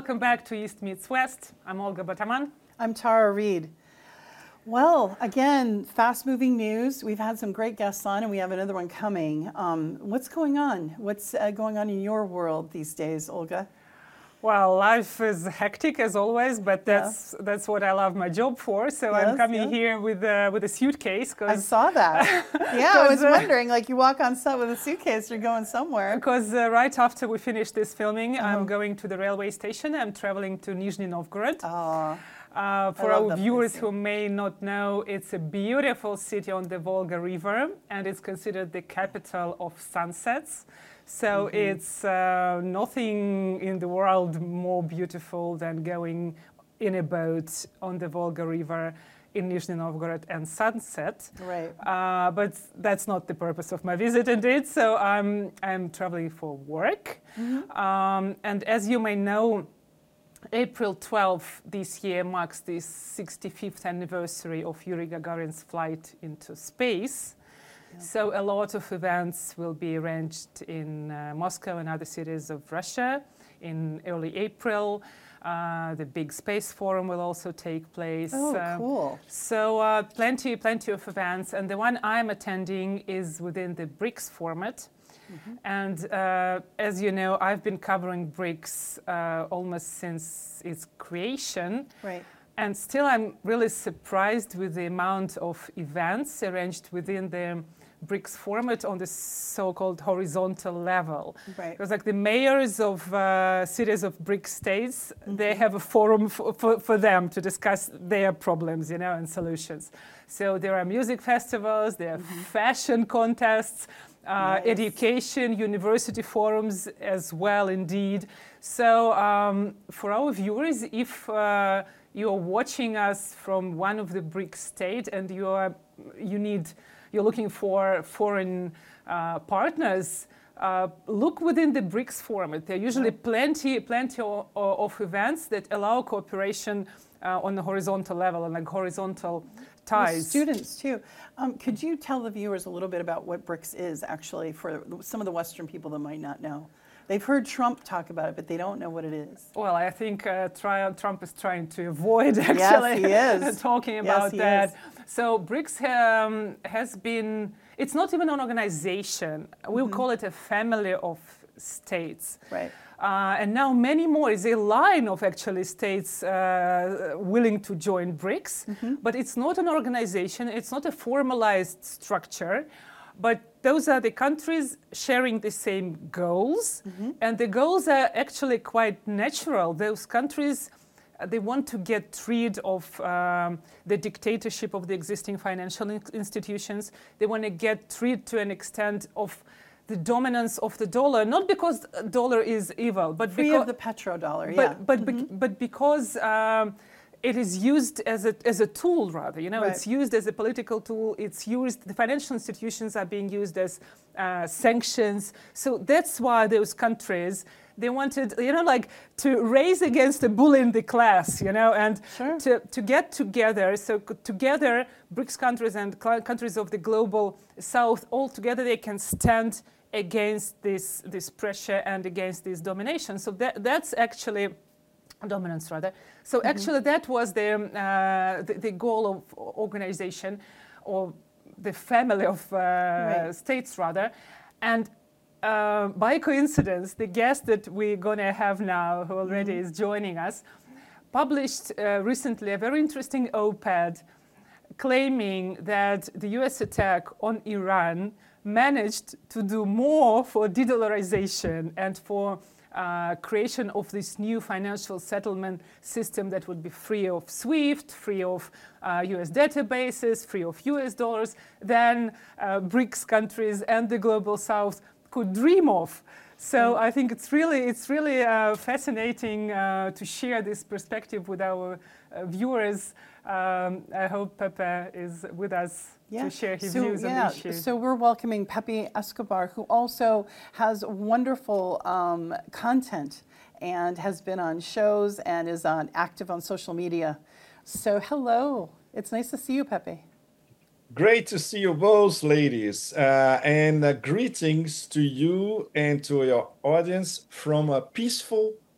welcome back to East Meets West. I'm Olga Bataman. I'm Tara Reid. Well, again, fast-moving news. We've had some great guests on, and we have another one coming. What's going on? What's going on in your world these days, Olga? Well, life is hectic as always, but that's what I love my job for. So I'm coming here with a suitcase. I saw that. Yeah, I was wondering, like you walk on set with a suitcase, you're going somewhere. Because right after we finish this filming, I'm going to the railway station. I'm traveling to Nizhny Novgorod. For our viewers who may not know, it's a beautiful city on the Volga River, and it's considered the capital of sunsets. So it's nothing in the world more beautiful than going in a boat on the Volga River in Nizhny Novgorod and sunset. Right. But that's not the purpose of my visit indeed. So I'm traveling for work. And as you may know, April 12th this year marks the 65th anniversary of Yuri Gagarin's flight into space. So a lot of events will be arranged in Moscow and other cities of Russia in early April. The big space forum will also take place. Oh, cool. So plenty of events. And the one I'm attending is within the BRICS format. And as you know, I've been covering BRICS almost since its creation. Right. And still I'm really surprised with the amount of events arranged within the BRICS format on the so-called horizontal level. Right. Because like the mayors of cities of BRICS states, they have a forum for them to discuss their problems, you know, and solutions. So there are music festivals, there are fashion contests, education, university forums as well, indeed. So for our viewers, if you're watching us from one of the BRICS states and you're looking for foreign partners, look within the BRICS format. There are usually plenty of events that allow cooperation on the horizontal level and like horizontal ties. With students too. Could you tell the viewers a little bit about what BRICS is actually for some of the Western people that might not know? They've heard Trump talk about it, but they don't know what it is. Well, I think Trump is trying to avoid actually talking about that. So BRICS has been, it's not even an organization. We'll call it a family of states. Right. And now many more is a line of actually states willing to join BRICS. But it's not an organization. It's not a formalized structure. But those are the countries sharing the same goals. And the goals are actually quite natural. Those countries, they want to get rid of the dictatorship of the existing financial institutions. They want to get rid to an extent of the dominance of the dollar, not because dollar is evil, but free because of the petrodollar, but because it is used as a tool, rather. You know, it's used as a political tool. It's used. The financial institutions are being used as sanctions. So that's why those countries, they wanted, you know, like to raise against the bull in the class, you know, and to get together. So together, BRICS countries and countries of the global South, all together, they can stand against this pressure and against this domination. So that's actually dominance, rather. So actually, that was the goal of organization, or the family of states, rather. And by coincidence, the guest that we're going to have now, who already is joining us, published recently a very interesting op-ed claiming that the US attack on Iran managed to do more for de-dollarization and for creation of this new financial settlement system that would be free of SWIFT, free of US databases, free of US dollars, than BRICS countries and the global South could dream of. So I think it's really fascinating to share this perspective with our viewers. I hope Pepe is with us to share his views on the issue. So we're welcoming Pepe Escobar, who also has wonderful content and has been on shows and is active on social media. So hello, it's nice to see you, Pepe. Great to see you both, ladies, and greetings to you and to your audience from a peaceful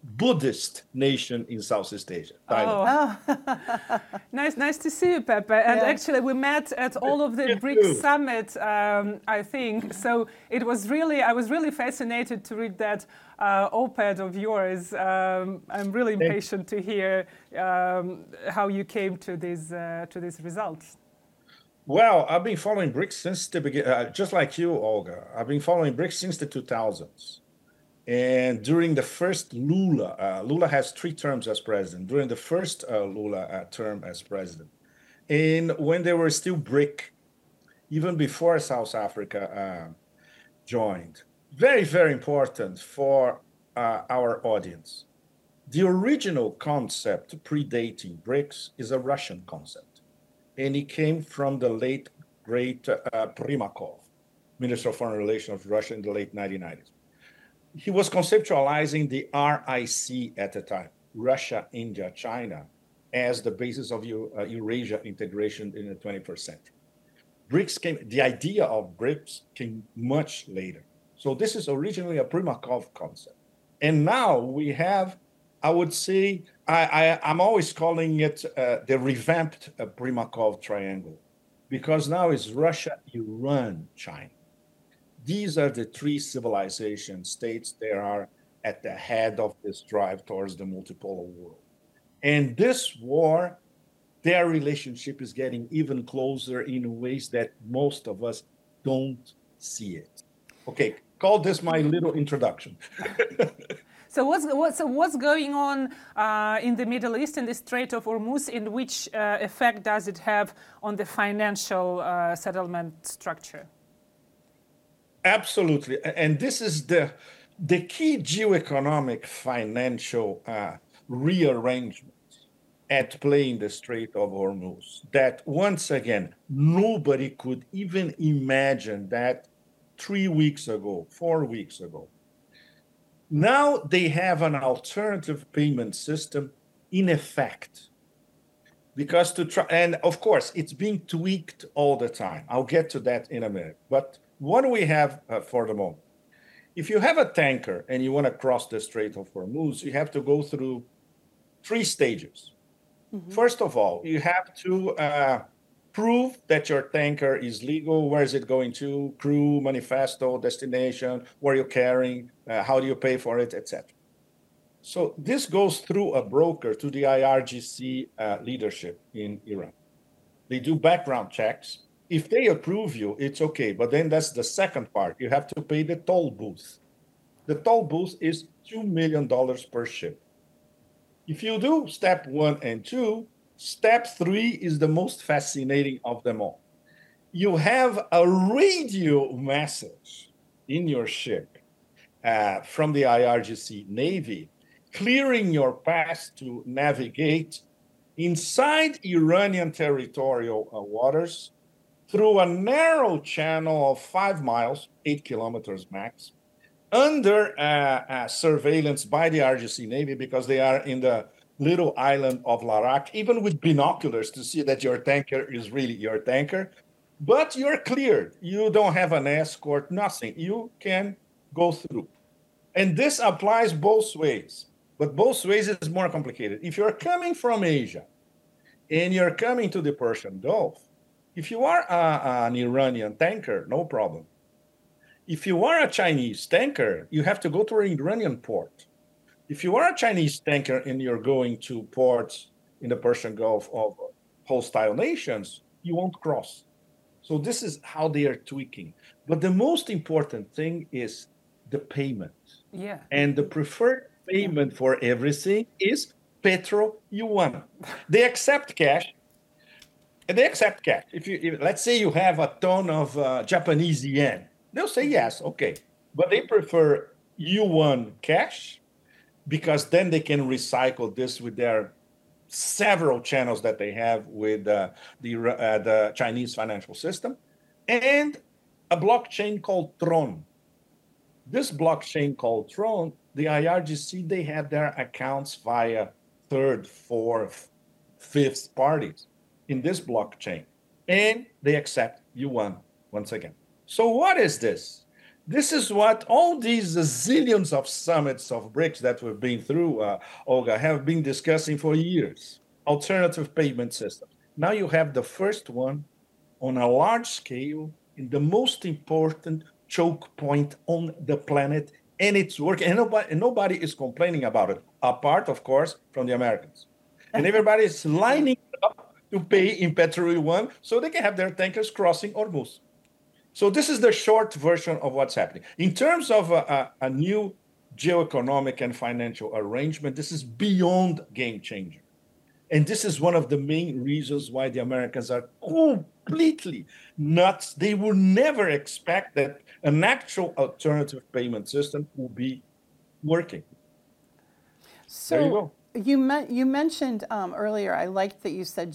Buddhist nation in Southeast Asia, Thailand. Oh. nice to see you, Pepe. And actually, we met at all of the BRICS summit, I think. So I was really fascinated to read that op-ed of yours. I'm really impatient to hear how you came to these results. Well, I've been following BRICS since the beginning, just like you, Olga. I've been following BRICS since the 2000s. And during the first Lula, Lula has 3 terms as president, during the first Lula term as president. And when they were still BRIC, even before South Africa joined, very, very important for our audience. The original concept predating BRICS is a Russian concept. And it came from the late, great Primakov, Minister of Foreign Relations of Russia in the late 1990s. He was conceptualizing the RIC at the time, Russia, India, China, as the basis of Eurasia integration in the 21st century. The idea of BRICS came much later. So this is originally a Primakov concept. And now we have, I would say, I'm always calling it the revamped Primakov triangle, because now it's Russia, Iran, China. These are the 3 civilization states that are at the head of this drive towards the multipolar world. And this war, their relationship is getting even closer in ways that most of us don't see it. Okay, call this my little introduction. So what's going on in the Middle East, in the Strait of Hormuz, and which effect does it have on the financial settlement structure? Absolutely. And this is the key geoeconomic financial rearrangement at play in the Strait of Hormuz, that once again, nobody could even imagine that 3 weeks ago, 4 weeks ago. Now they have an alternative payment system in effect. Because and of course, it's being tweaked all the time. I'll get to that in a minute. But what do we have for the moment? If you have a tanker and you want to cross the Strait of Hormuz, you have to go through 3 stages. Mm-hmm. First of all, you have to prove that your tanker is legal. Where is it going to? Crew, manifesto, destination, where you're carrying, how do you pay for it, etc. So this goes through a broker to the IRGC leadership in Iran. They do background checks. If they approve you, it's okay. But then that's the second part. You have to pay the toll booth. The toll booth is $2 million per ship. If you do step 1 and 2, step 3 is the most fascinating of them all. You have a radio message in your ship from the IRGC Navy clearing your path to navigate inside Iranian territorial waters through a narrow channel of 5 miles, 8 kilometers max, under surveillance by the IRGC Navy, because they are in the little island of Larak, even with binoculars to see that your tanker is really your tanker. But you're cleared. You don't have an escort, nothing. You can go through. And this applies both ways. But both ways is more complicated. If you're coming from Asia and you're coming to the Persian Gulf, if you are an Iranian tanker, no problem. If you are a Chinese tanker, you have to go to an Iranian port. If you are a Chinese tanker and you're going to ports in the Persian Gulf of hostile nations, you won't cross. So this is how they are tweaking. But the most important thing is the payment. Yeah. And the preferred payment for everything is Petro Yuan. They accept cash. If let's say you have a ton of Japanese yen, they'll say yes, okay. But they prefer yuan cash, because then they can recycle this with their several channels that they have with the Chinese financial system, and a blockchain called Tron. This blockchain called Tron, the IRGC, they have their accounts via 3rd, 4th, 5th parties in this blockchain, and they accept yuan once again. So what is this? This is what all these zillions of summits of BRICS that we've been through, Olga, have been discussing for years. Alternative payment systems. Now you have the first one on a large scale in the most important choke point on the planet, and it's working. And nobody is complaining about it, apart, of course, from the Americans. And everybody is lining up to pay in Petro 1 so they can have their tankers crossing Hormuz. So this is the short version of what's happening. In terms of a new geoeconomic and financial arrangement, this is beyond game changer. And this is one of the main reasons why the Americans are completely nuts. They will never expect that an actual alternative payment system will be working. So there you go. You mentioned earlier, I liked that you said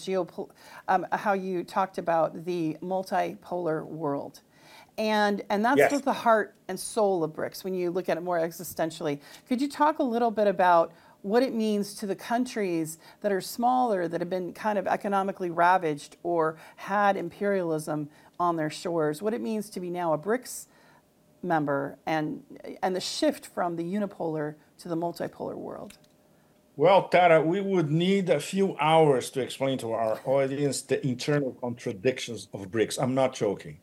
how you talked about the multipolar world. And that's Yes. the heart and soul of BRICS when you look at it more existentially. Could you talk a little bit about what it means to the countries that are smaller, that have been kind of economically ravaged or had imperialism on their shores, what it means to be now a BRICS member and the shift from the unipolar to the multipolar world? Well, Tara, we would need a few hours to explain to our audience the internal contradictions of BRICS. I'm not joking.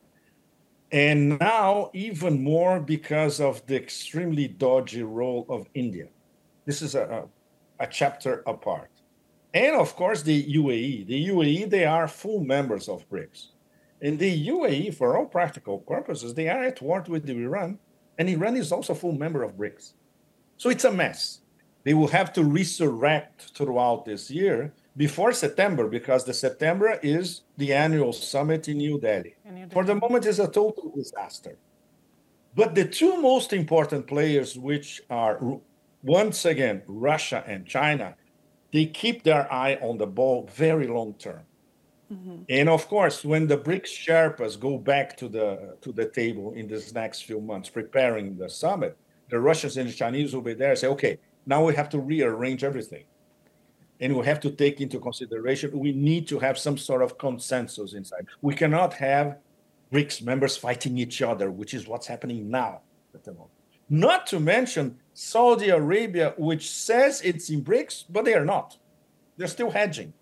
And now, even more because of the extremely dodgy role of India. This is a chapter apart. And of course, the UAE. The UAE, they are full members of BRICS. And the UAE, for all practical purposes, they are at war with Iran. And Iran is also a full member of BRICS. So it's a mess. They will have to resurrect throughout this year before September, because the September is the annual summit in New Delhi. For the moment, it's a total disaster. But the two most important players, which are, once again, Russia and China, they keep their eye on the ball very long term. Mm-hmm. And of course, when the BRICS Sherpas go back to the table in this next few months, preparing the summit, the Russians and the Chinese will be there and say, okay, now we have to rearrange everything. And we have to take into consideration, we need to have some sort of consensus inside. We cannot have BRICS members fighting each other, which is what's happening now at the moment. Not to mention Saudi Arabia, which says it's in BRICS, but they are not. They're still hedging.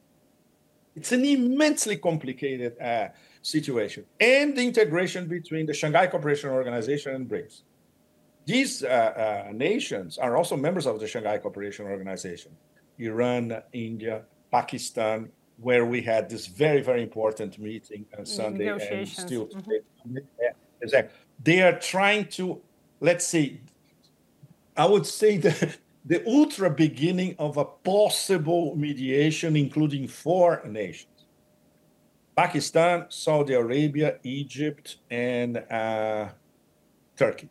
It's an immensely complicated situation. And the integration between the Shanghai Cooperation Organization and BRICS. These nations are also members of the Shanghai Cooperation Organization. Iran, India, Pakistan, where we had this very, very important meeting on Sunday and still today. Mm-hmm. Yeah, exactly. They are trying to, let's say, I would say the ultra beginning of a possible mediation, including 4 nations: Pakistan, Saudi Arabia, Egypt, and Turkey.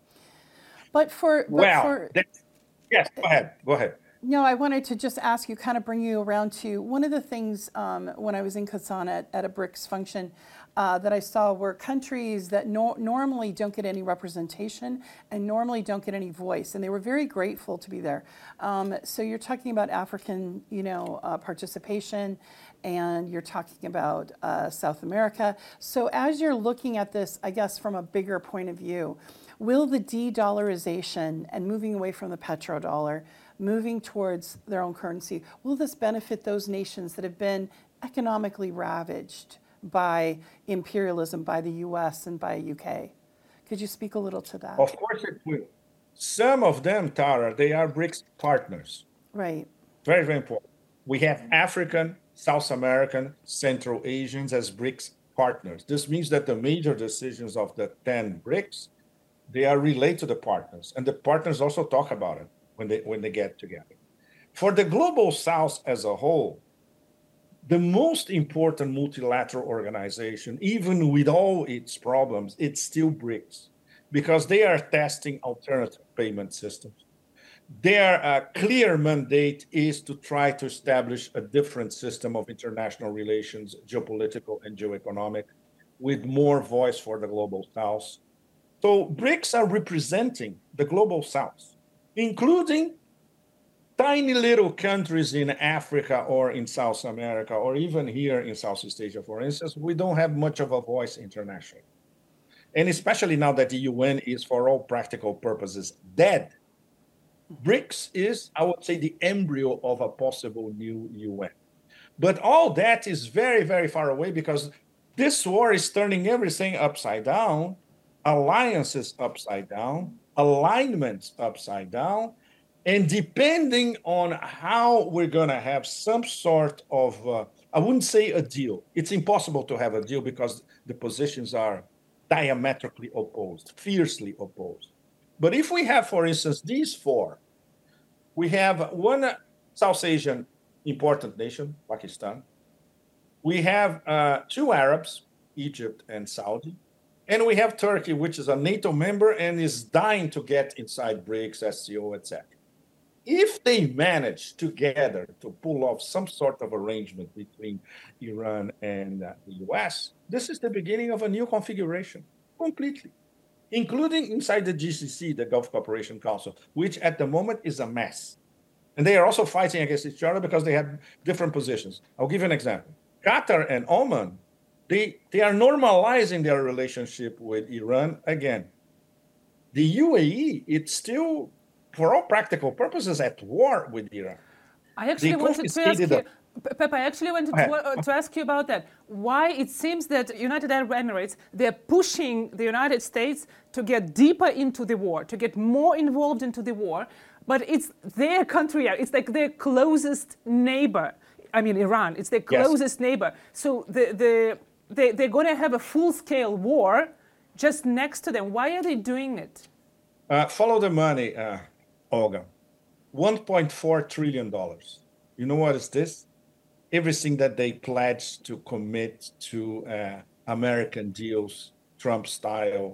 Yes, go ahead. No, I wanted to just ask you, kind of bring you around to one of the things when I was in Kazan at a BRICS function that I saw were countries that normally don't get any representation and normally don't get any voice, and they were very grateful to be there. So you're talking about African, participation, and you're talking about South America. So as you're looking at this, I guess from a bigger point of view, will the de-dollarization and moving away from the petrodollar, moving towards their own currency, will this benefit those nations that have been economically ravaged by imperialism, by the US and by UK? Could you speak a little to that? Of course it will. Some of them, Tara, they are BRICS partners. Right. Very, very important. We have African, South American, Central Asians as BRICS partners. This means that the major decisions of the 10 BRICS, they are relayed to the partners, and the partners also talk about it when they get together. For the Global South as a whole, the most important multilateral organization, even with all its problems, it's still BRICS, because they are testing alternative payment systems. Their clear mandate is to try to establish a different system of international relations, geopolitical and geoeconomic, with more voice for the Global South. So BRICS are representing the Global South, including tiny little countries in Africa or in South America, or even here in Southeast Asia, for instance. We don't have much of a voice internationally. and especially now that the UN is, for all practical purposes, dead, BRICS is, I would say, the embryo of a possible new UN. But all that is very, very far away because this war is turning everything upside down, alliances upside down, alignments upside down. And depending on how we're going to have some sort of, I wouldn't say a deal. It's impossible to have a deal because the positions are diametrically opposed, fiercely opposed. But if we have, for instance, these four, we have one South Asian important nation, Pakistan. We have two Arabs, Egypt and Saudi. And we have Turkey, which is a NATO member and is dying to get inside BRICS, SCO, etc. If they manage together to pull off some sort of arrangement between Iran and the US, this is the beginning of a new configuration, completely, including inside the GCC, the Gulf Cooperation Council, which at the moment is a mess. And they are also fighting against each other because they have different positions. I'll give you an example. Qatar and Oman, they are normalizing their relationship with Iran again. The UAE, it's still, for all practical purposes, at war with Iran. I actually wanted to ask you, Pepe, I actually wanted to ask you about that. Why it seems that United Arab Emirates, they're pushing the United States to get deeper into the war, to get more involved into the war, but it's their country, it's like their closest neighbor. I mean, Iran, it's their closest neighbor. So they're going to have a full-scale war just next to them. Why are they doing it? Follow the money, Olga. $1.4 trillion. You know what is this? Everything that they pledged to commit to American deals, Trump style,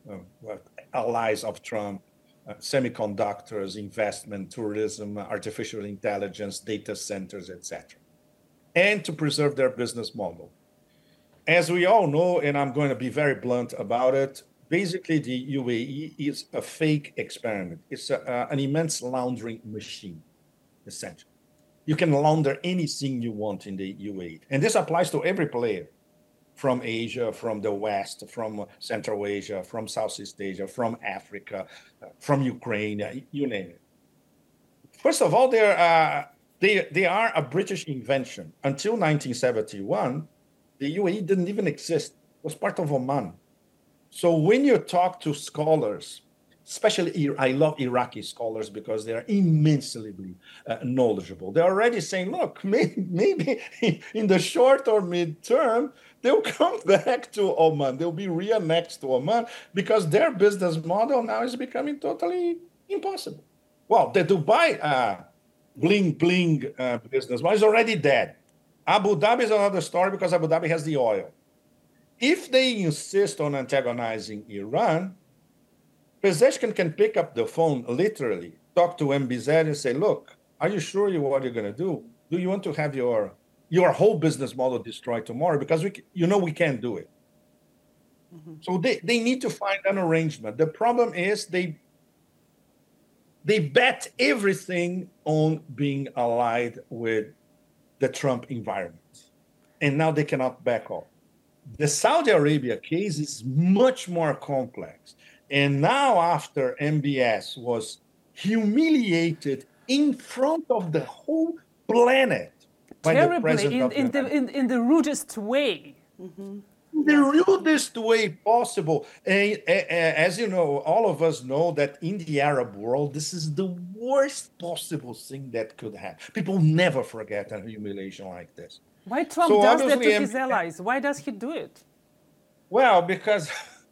allies of Trump, semiconductors, investment, tourism, artificial intelligence, data centers, etc. And to preserve their business model. As we all know, and I'm going to be very blunt about it, basically the UAE is a fake experiment. It's an immense laundering machine, essentially. You can launder anything you want in the UAE. And this applies to every player from Asia, from the West, from Central Asia, from Southeast Asia, from Africa, from Ukraine, you name it. First of all, they are a British invention. Until 1971, the UAE didn't even exist. It was part of Oman. So when you talk to scholars, especially I love Iraqi scholars because they are immensely knowledgeable. They're already saying, look, maybe in the short or mid-term, they'll come back to Oman. They'll be re-annexed to Oman because their business model now is becoming totally impossible. Well, the Dubai bling business model is already dead. Abu Dhabi is another story because Abu Dhabi has the oil. If they insist on antagonizing Iran, Pezeshkian can pick up the phone, literally, talk to MBZ and say, look, are you sure what you're going to do? Do you want to have your whole business model destroyed tomorrow? Because we can't do it. Mm-hmm. So they need to find an arrangement. The problem is they bet everything on being allied with the Trump environment. And now they cannot back off. The Saudi Arabia case is much more complex. And now after MBS was humiliated in front of the whole planet by terribly, the president in the rudest way. Mm-hmm. The rudest way possible. And, as you know, all of us know that in the Arab world, this is the worst possible thing that could happen. People never forget a humiliation like this. Why Trump does that to his allies? Why does he do it? Well, because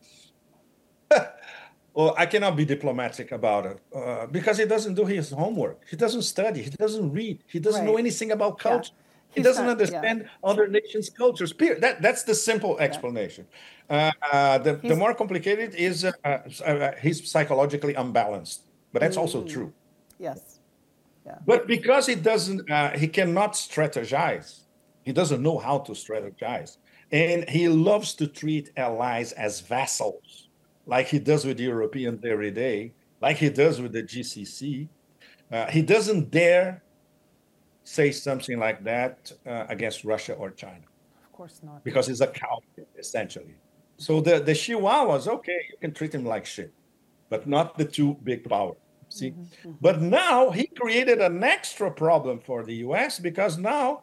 I cannot be diplomatic about it. Because he doesn't do his homework. He doesn't study. He doesn't read. He doesn't know anything about culture. Yeah. He doesn't understand other nations' cultures. Period. That's the simple explanation. The more complicated is he's psychologically unbalanced. But that's also true. Yes. Yeah. But because he cannot strategize. He doesn't know how to strategize. And he loves to treat allies as vassals, like he does with the Europeans every day, like he does with the GCC. He doesn't dare say something like that against Russia or China. Of course not. Because he's a coward, essentially. So the Chihuahuas, okay, you can treat him like shit, but not the two big powers. See, but now he created an extra problem for the U.S. because now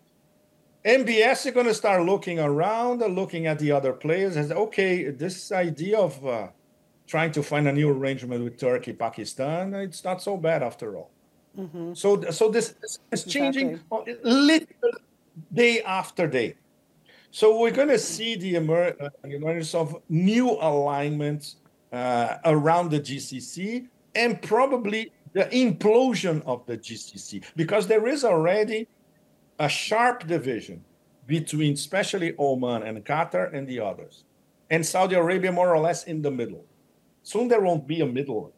MBS is going to start looking around, looking at the other players, and say, okay, this idea of trying to find a new arrangement with Turkey, Pakistan, it's not so bad after all. So this is changing literally day after day. So we're going to see the emergence of new alignments around the GCC and probably the implosion of the GCC, because there is already a sharp division between especially Oman and Qatar and the others, and Saudi Arabia more or less in the middle. Soon there won't be a middle.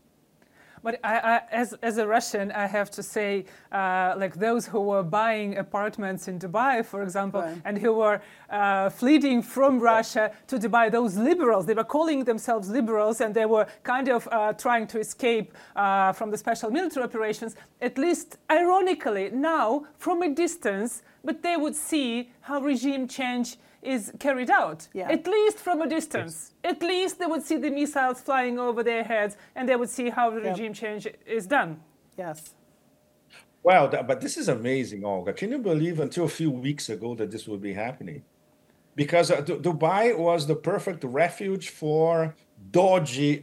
But as a Russian, I have to say, like those who were buying apartments in Dubai, for example, and who were fleeing from Russia to Dubai, those liberals, they were calling themselves liberals, and they were kind of trying to escape from the special military operations, at least ironically now from a distance, but they would see how regime change is carried out, at least from a distance. Yes. At least they would see the missiles flying over their heads, and they would see how the regime change is done. Yes. Wow, but this is amazing, Olga. Can you believe until a few weeks ago that this would be happening? Because Dubai was the perfect refuge for dodgy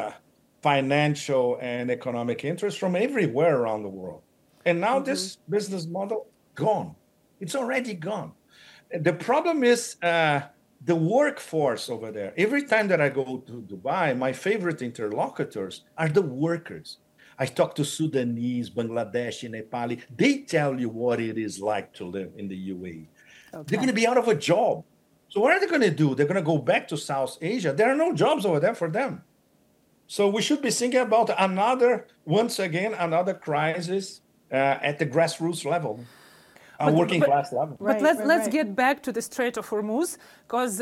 financial and economic interests from everywhere around the world. And now this business model, gone. It's already gone. The problem is the workforce over there. Every time that I go to Dubai, my favorite interlocutors are the workers. I talk to Sudanese, Bangladeshi, Nepali. They tell you what it is like to live in the UAE. Okay. They're going to be out of a job. So what are they going to do? They're going to go back to South Asia. There are no jobs over there for them. So we should be thinking about once again, another crisis at the grassroots level. Working class level. But let's get back to the Strait of Hormuz, because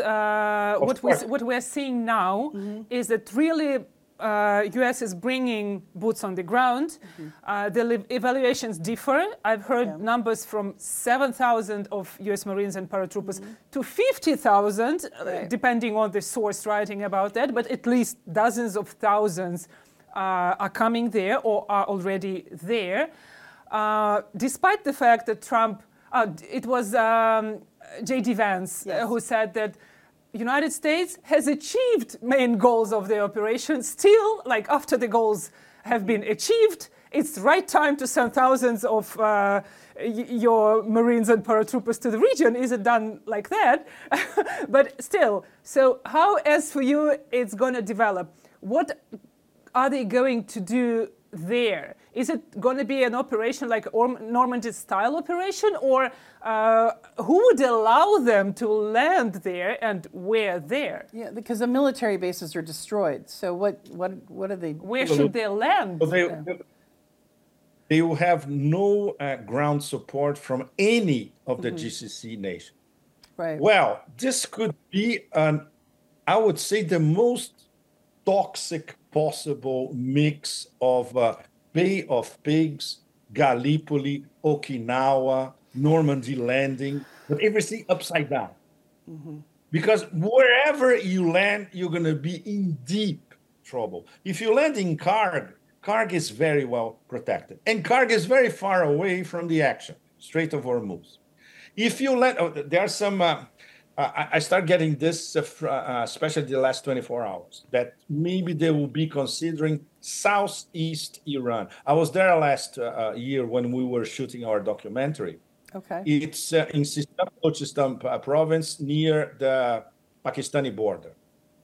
what we're seeing now is that really U.S. is bringing boots on the ground. The evaluations differ. I've heard numbers from 7,000 of U.S. Marines and paratroopers to 50,000, depending on the source writing about that, but at least dozens of thousands are coming there or are already there. Despite the fact that Trump, it was J.D. Vance who said that United States has achieved main goals of the operation. Still, like after the goals have been achieved, it's the right time to send thousands of your Marines and paratroopers to the region. Is it done like that? But still, so how, as for you, it's going to develop? What are they going to do there? Is it going to be an operation like Normandy-style operation, or who would allow them to land there and where there? Yeah, because the military bases are destroyed. So what are they? Where should they land? They will have no ground support from any of the GCC nations. Right. Well, this could be I would say, the most toxic possible mix of Bay of Pigs, Gallipoli, Okinawa, Normandy landing, but everything upside down. Because wherever you land, you're going to be in deep trouble. If you land in Karg is very well protected. And Karg is very far away from the action, Strait of Hormuz. If you land, there are some, I start getting this, especially the last 24 hours, that maybe they will be considering southeast Iran. I was there last year when we were shooting our documentary. Okay. It's in Sistan, Balochistan province near the Pakistani border.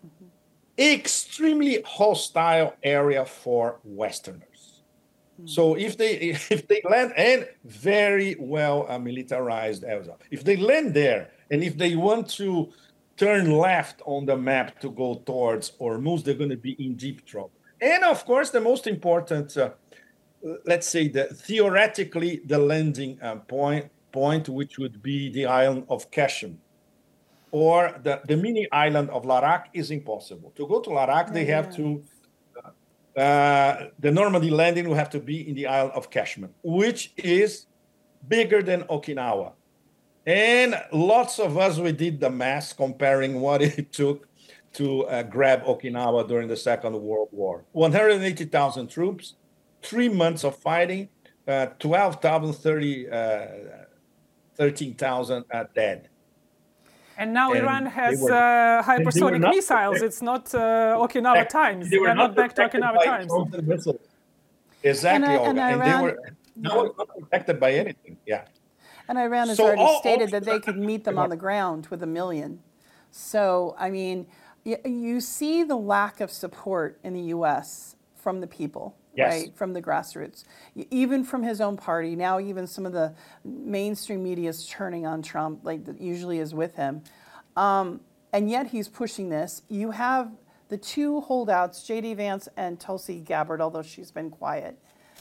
Extremely hostile area for Westerners. So if they land, and very well militarized as well. If they land there, and if they want to turn left on the map to go towards Hormuz, they're going to be in deep trouble. And of course, the most important, let's say, theoretically, the landing point, which would be the island of Qashm, or the mini island of Larak, is impossible. To go to Larak, they have to, the Normandy landing will have to be in the island of Qashm, which is bigger than Okinawa. And lots of us, we did the math comparing what it took to grab Okinawa during the Second World War. 180,000 troops, 3 months of fighting, 12,000, 13,000 dead. And now And Iran has they were hypersonic not missiles. It's not Okinawa times. They were not back to protected Okinawa by times. frozen missiles. Exactly, And Olga. And they Iran- were not protected by anything. Yeah. And Iran has So already stated that they could meet them on the ground with 1 million. So, I mean, you see the lack of support in the U.S. from the people, Yes. right? From the grassroots, even from his own party. Now, even some of the mainstream media is turning on Trump, like that usually is with him. And yet he's pushing this. You have the two holdouts, J.D. Vance and Tulsi Gabbard, although she's been quiet.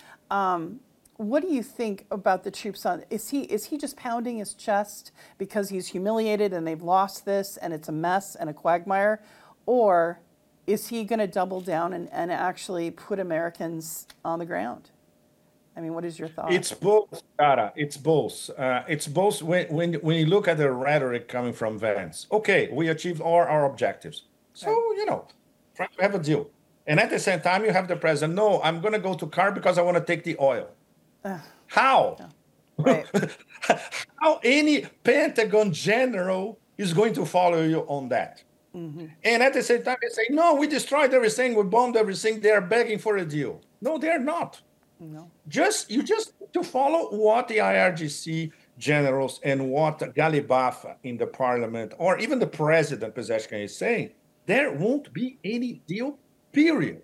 What do you think about the troops on? Is he just pounding his chest because he's humiliated and they've lost this and it's a mess and a quagmire? Or is he going to double down and actually put Americans on the ground? I mean, what is your thought? It's both, Cara. It's both. It's both when you look at the rhetoric coming from Vance. Okay, we achieved all our objectives. So, trying to have a deal. And at the same time, you have the president, no, I'm going to go to CAR because I want to take the oil. How? Right. How any Pentagon general is going to follow you on that? Mm-hmm. And at the same time, they say, no, we destroyed everything, we bombed everything. They are begging for a deal. No, they're not. No. You just to follow what the IRGC generals and what Galibaf in the parliament or even the president Pezeshkian is saying. There won't be any deal, period.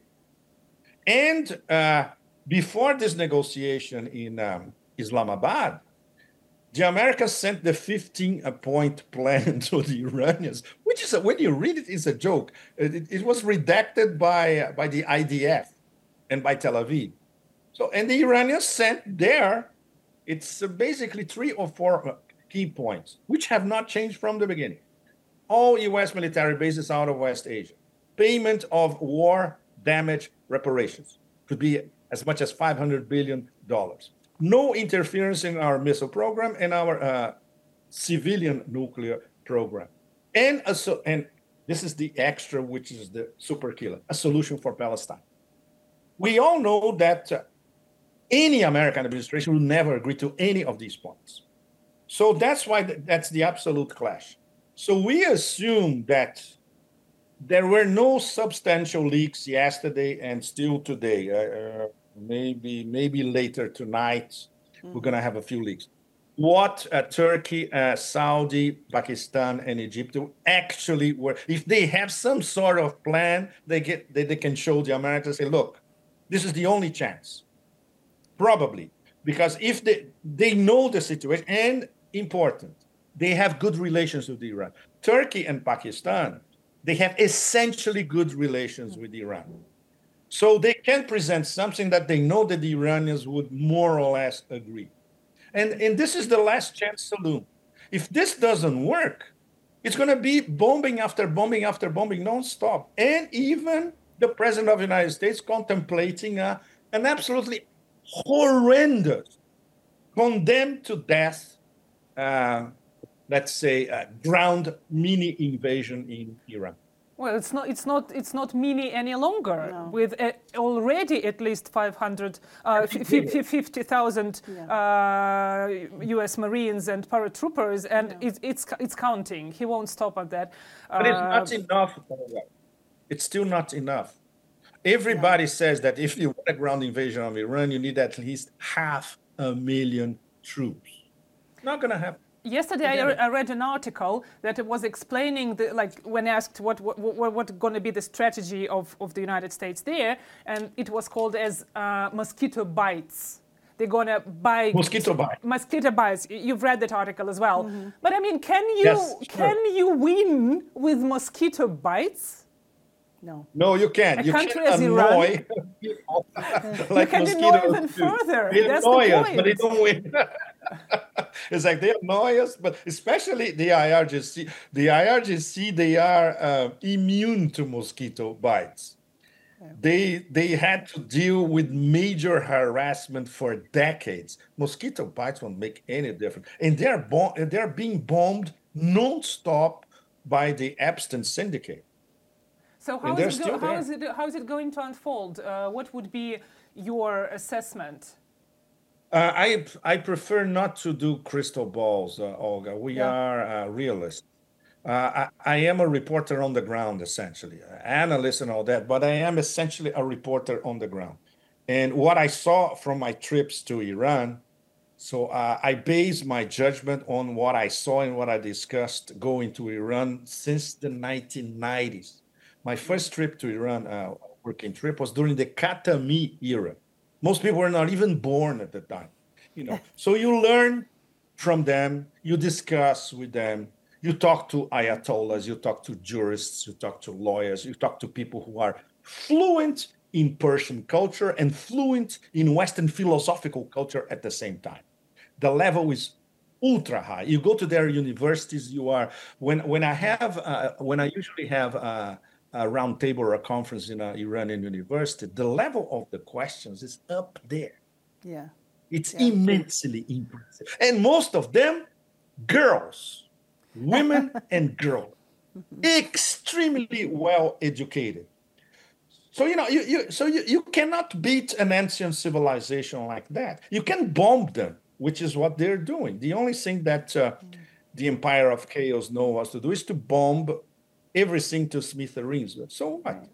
And before this negotiation in Islamabad, the Americans sent the 15-point plan to the Iranians, which is, when you read it, is a joke. It was redacted by the IDF and by Tel Aviv. So, and the Iranians sent there, it's basically 3 or 4 key points, which have not changed from the beginning. All U.S. military bases out of West Asia. Payment of war damage reparations could be as much as $500 billion. No interference in our missile program and our civilian nuclear program. And this is the extra, which is the super killer, a solution for Palestine. We all know that any American administration will never agree to any of these points. So that's why that's the absolute clash. So we assume that there were no substantial leaks yesterday and still today. Maybe later tonight, we're going to have a few leaks. What Turkey, Saudi, Pakistan, and Egypt actually were, if they have some sort of plan, they can show the Americans, say, look, this is the only chance. Probably. Because if they know the situation, and important, they have good relations with Iran. Turkey and Pakistan, they have essentially good relations with Iran. So they can present something that they know that the Iranians would more or less agree. And this is the last chance saloon. If this doesn't work, it's going to be bombing after bombing after bombing nonstop. And even the president of the United States contemplating an absolutely horrendous, condemned to death, let's say, ground mini invasion in Iran. Well, it's not mini any longer. No. With already at least 50,000 U.S. Marines and paratroopers, and it's counting. He won't stop at that. But it's not enough. It's still not enough. Everybody says that if you want a ground invasion of Iran, you need at least 500,000 troops. Not going to happen. Yesterday, I read an article that it was explaining, when asked what going to be the strategy of the United States there, and it was called as mosquito bites. They're going to bite mosquito bites. Mosquito bites. You've read that article as well. Mm-hmm. But I mean, can you win with mosquito bites? No. No, you can't. A you country can't as annoy Iran, like you can annoy even further. They That's annoy the us, point. but they don't win. It's like they annoy us, but especially the IRGC. The IRGC, they are immune to mosquito bites. Yeah. They had to deal with major harassment for decades. Mosquito bites won't make any difference, and they're being bombed nonstop by the Epstein syndicate. So and they're still there. how is it going to unfold? What would be your assessment? I prefer not to do crystal balls, Olga. We are realists. I am a reporter on the ground, essentially, analyst and all that, but I am essentially a reporter on the ground. And what I saw from my trips to Iran, so I base my judgment on what I saw and what I discussed going to Iran since the 1990s. My first trip to Iran, working trip, was during the Khatami era. Most people were not even born at the time, So you learn from them, you discuss with them, you talk to ayatollahs, you talk to jurists, you talk to lawyers, you talk to people who are fluent in Persian culture and fluent in Western philosophical culture at the same time. The level is ultra high. You go to their universities. When I usually have a roundtable or a conference in an Iranian university, the level of the questions is up there. Yeah. It's immensely impressive. And most of them, girls, women and girls, extremely well educated. So, you cannot beat an ancient civilization like that. You can bomb them, which is what they're doing. The only thing that the Empire of Chaos knows how to do is to bomb everything to smithereens. So what?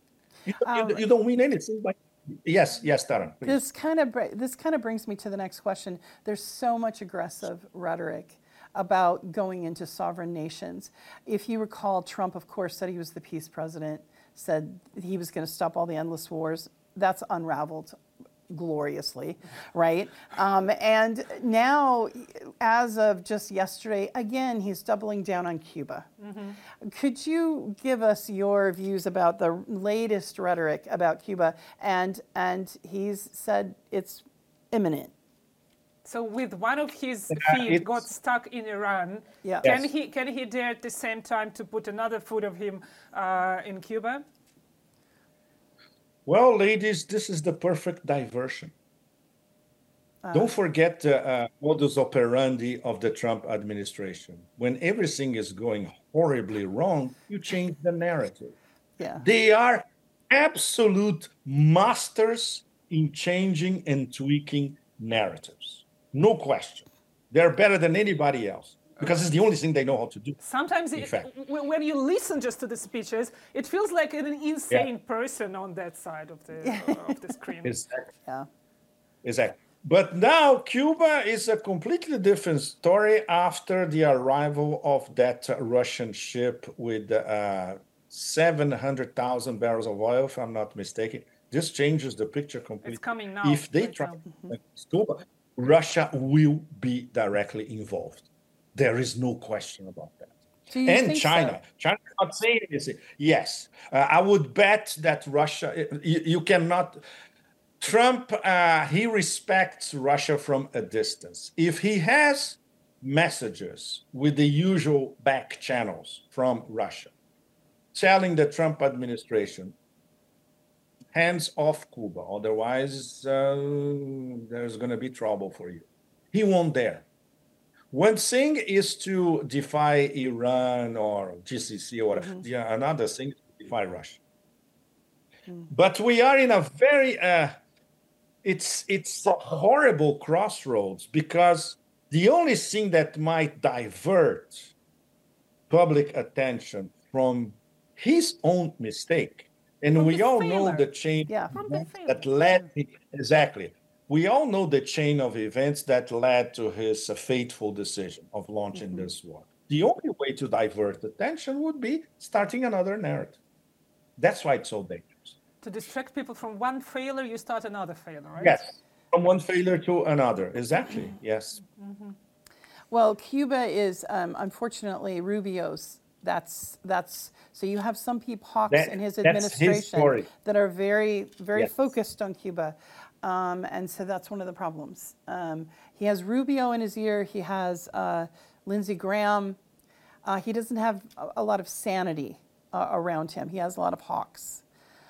You don't win anything. But yes, Taran. This kind of brings me to the next question. There's so much aggressive rhetoric about going into sovereign nations. If you recall, Trump, of course, said he was the peace president, said he was going to stop all the endless wars. That's unraveled gloriously, right? And now, as of just yesterday, again, he's doubling down on Cuba. Mm-hmm. Could you give us your views about the latest rhetoric about Cuba? And he's said it's imminent. So with one of his feet got stuck in Iran, can he dare at the same time to put another foot of him in Cuba? Well, ladies, this is the perfect diversion. Don't forget the modus operandi of the Trump administration. When everything is going horribly wrong, you change the narrative. Yeah. They are absolute masters in changing and tweaking narratives. No question. They're better than anybody else because it's the only thing they know how to do. Sometimes when you listen just to the speeches, it feels like an insane person on that side of the screen. Exactly. Yeah. Exactly. But now Cuba is a completely different story after the arrival of that Russian ship with 700,000 barrels of oil, if I'm not mistaken. This changes the picture completely. It's coming now. If they try Cuba, Russia will be directly involved. There is no question about that. And China. So? China is not saying anything. Yes. I would bet that Russia, you cannot. Trump, he respects Russia from a distance. If he has messages with the usual back channels from Russia telling the Trump administration, hands off Cuba, otherwise there's going to be trouble for you. He won't dare. One thing is to defy Iran or GCC or whatever. Mm-hmm. Another thing is to defy Russia. Mm-hmm. But we are in a very, it's a horrible crossroads because the only thing that might divert public attention from his own mistake, and we all know the chain that led exactly. We all know the chain of events that led to his fateful decision of launching this war. The only way to divert attention would be starting another narrative. That's why it's so dangerous. To distract people from one failure, you start another failure, right? Yes, from one failure to another. Exactly. Yes. Mm-hmm. Well, Cuba is unfortunately Rubio's. That's so you have some hawks in his administration that are very, very focused on Cuba. And so that's one of the problems. He has Rubio in his ear. He has Lindsey Graham. He doesn't have a lot of sanity around him. He has a lot of hawks.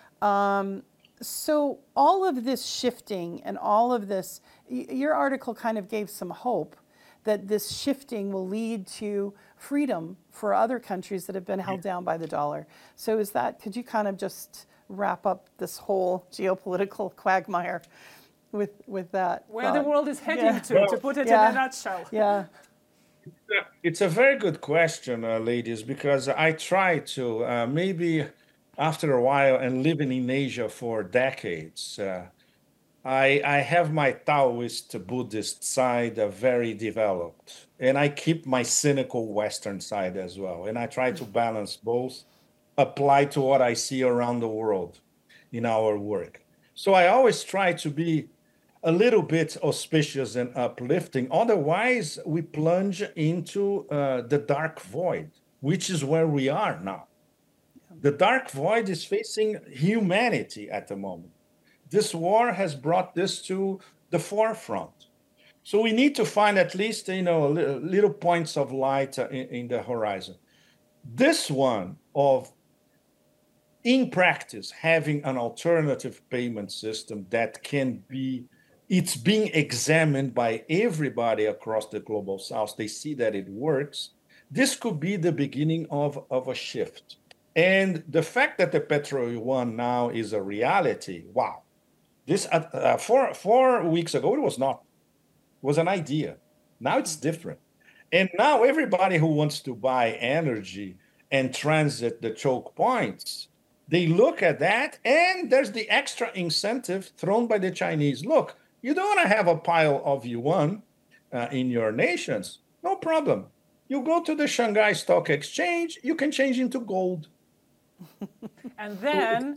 So all of this shifting and all of this, your article kind of gave some hope that this shifting will lead to freedom for other countries that have been held down by the dollar. So could you kind of just wrap up this whole geopolitical quagmire with that? Where the world is heading to put it in a nutshell. Yeah. It's a very good question, ladies, because I try to, maybe after a while and living in Asia for decades, I have my Taoist Buddhist side very developed, and I keep my cynical Western side as well. And I try to balance both, apply to what I see around the world in our work. So I always try to be a little bit auspicious and uplifting. Otherwise, we plunge into the dark void, which is where we are now. The dark void is facing humanity at the moment. This war has brought this to the forefront. So we need to find at least, little points of light in the horizon. This one of, in practice, having an alternative payment system that can be, it's being examined by everybody across the global south. They see that it works. This could be the beginning of a shift. And the fact that the Petro-Yuan now is a reality, wow. This 4 weeks ago, it was not. It was an idea. Now it's different. And now everybody who wants to buy energy and transit the choke points, they look at that, and there's the extra incentive thrown by the Chinese. Look, you don't want to have a pile of yuan in your nations. No problem. You go to the Shanghai Stock Exchange, you can change into gold. And then,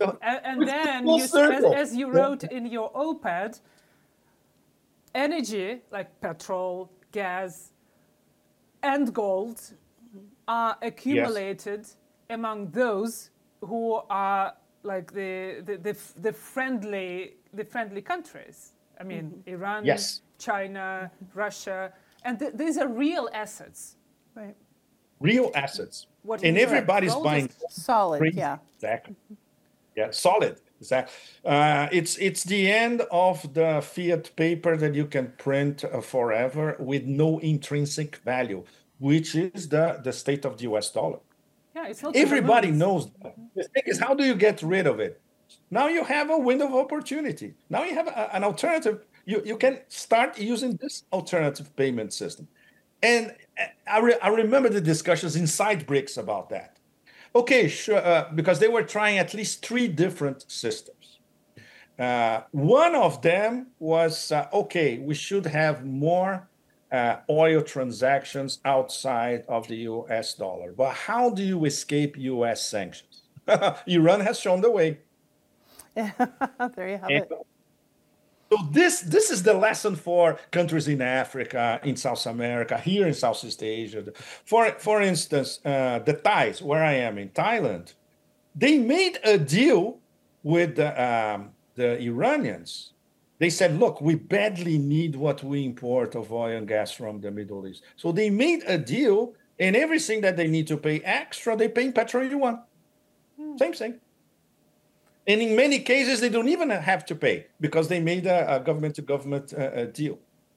as you wrote in your op-ed, energy like petrol, gas, and gold are accumulated among those who are like the friendly countries. I mean, Iran, China, Russia, and these are real assets. Right. Real assets. And everybody's buying solid. crazy. Yeah. Exactly. Yeah, solid. Exactly. It's the end of the fiat paper that you can print forever with no intrinsic value, which is the state of the US dollar. Yeah, it's not. Everybody knows that. The thing is, how do you get rid of it? Now you have a window of opportunity. Now you have an alternative. You can start using this alternative payment system. And I remember the discussions inside BRICS about that. Okay, sure, because they were trying at least 3 different systems. One of them was, okay, we should have more oil transactions outside of the US dollar. But how do you escape US sanctions? Iran has shown the way. There you have it. So this is the lesson for countries in Africa, in South America, here in Southeast Asia. For instance, the Thais, where I am in Thailand, they made a deal with the Iranians. They said, look, we badly need what we import of oil and gas from the Middle East. So they made a deal, and everything that they need to pay extra, they pay in Petro-Yuan. Same thing. And in many cases, they don't even have to pay because they made a government-to-government deal.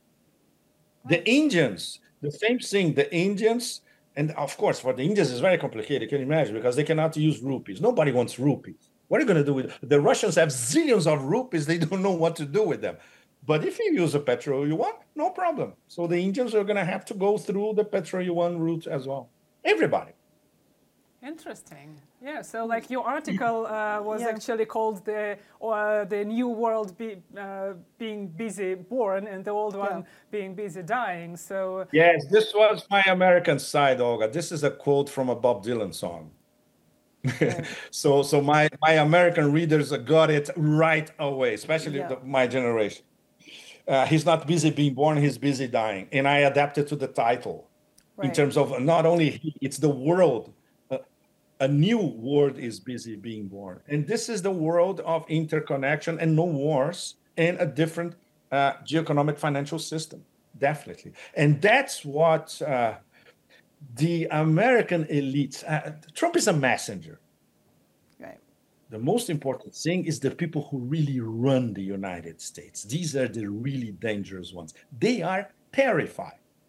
The Indians, the same thing. The Indians, and of course, for the Indians, it's very complicated. You can imagine because they cannot use rupees. Nobody wants rupees. What are you going to do with the Russians? Have zillions of rupees. They don't know what to do with them. But if you use a Petro-Yuan, no problem. So the Indians are going to have to go through the Petro-Yuan route as well. Everybody. Interesting. Yeah. So, like your article was actually called the new world being busy born and the old one being busy dying. So yes, this was my American side, Olga. This is a quote from a Bob Dylan song. So my American readers got it right away, especially my generation. He's not busy being born; he's busy dying, and I adapted to the title in terms of not only it's the world. A new world is busy being born. And this is the world of interconnection and no wars and a different geoeconomic financial system, definitely. And that's what the American elites, Trump is a messenger. Right. The most important thing is the people who really run the United States. These are the really dangerous ones. They are terrified.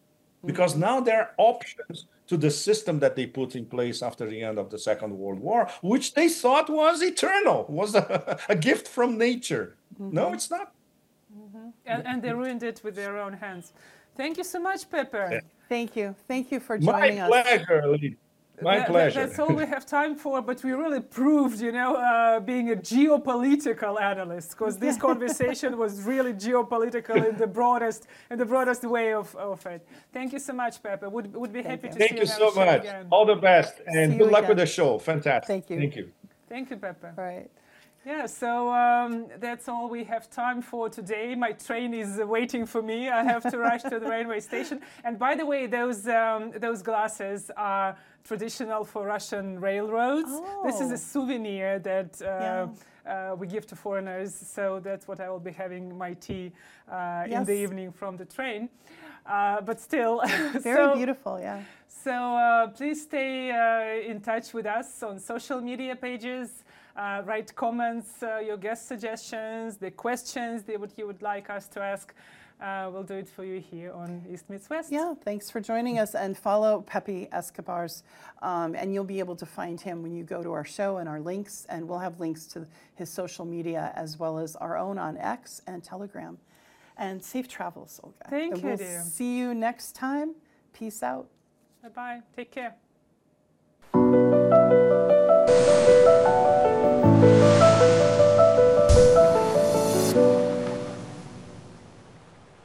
because now there are options to the system that they put in place after the end of the Second World War, which they thought was eternal, was a gift from nature. No, it's not. And they ruined it with their own hands. Thank you so much, Pepe. Yeah. Thank you. Thank you for joining us. My pleasure, Lee. My pleasure. That's all we have time for, but we really proved, being a geopolitical analyst, because this conversation was really geopolitical in the broadest way of it. Thank you so much, Pepe. Would be happy to see you. Thank you so much. Again. All the best, and good luck with the show. Fantastic. Thank you. Thank you. Thank you, Pepe. Right. Yeah, so that's all we have time for today. My train is waiting for me. I have to rush to the railway station. And by the way, those glasses are traditional for Russian railroads. Oh. This is a souvenir that we give to foreigners. So that's what I will be having my tea in the evening from the train. But still, very beautiful, yeah. So please stay in touch with us on social media pages. Write comments, your guest suggestions, the questions that you would like us to ask. We'll do it for you here on East Meets West. Yeah, thanks for joining us, and follow Pepe Escobars, and you'll be able to find him when you go to our show and our links, and we'll have links to his social media as well as our own on X and Telegram. And safe travels, Olga. Thank you, we'll dear. See you next time. Peace out. Bye-bye. Take care.